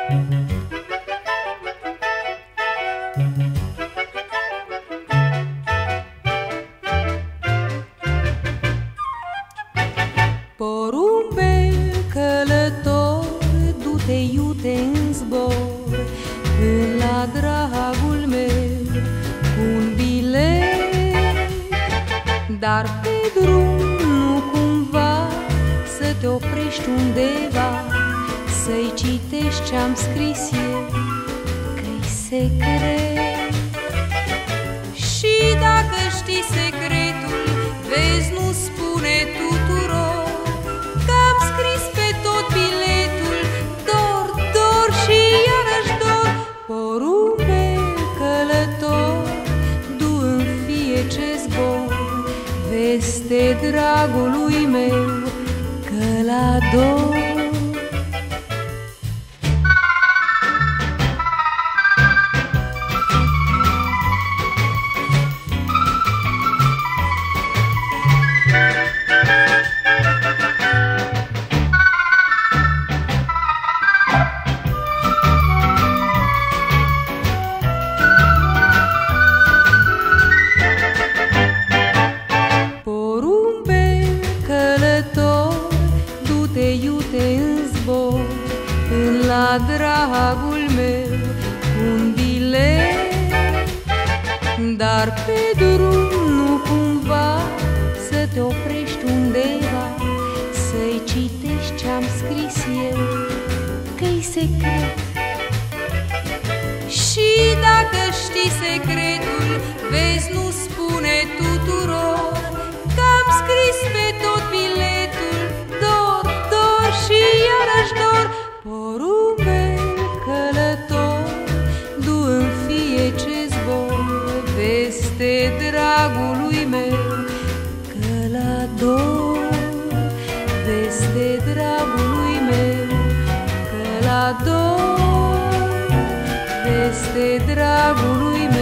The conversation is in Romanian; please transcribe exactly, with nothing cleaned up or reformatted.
Porumbel călător, du-te iute în zbor până la dragul meu cu un bilet. Dar pe drum nu cumva să te oprești undeva, să-i citești ce-am scris eu, că-i secret. Și dacă știi secretul, vezi, nu spune tuturor că am scris pe tot biletul dor, dor și iarăși dor. Porumbel călător, du în fie ce zbor veste dragului meu, că l-ador. Du-te iute în zbor până la dragul meu cu un bilet. Dar pe drum nu cumva să te oprești undeva, să-i citești ce-am scris eu, că-i secret. Și dacă știi secretul, vezi, nu spune tuturor că am scris pe tot biletul dor, dor și iarăși dor. Porumbel călător, du în fie ce zbor veste dragului meu, că l-ador. Veste dragului meu, că l-ador. Veste dragului meu.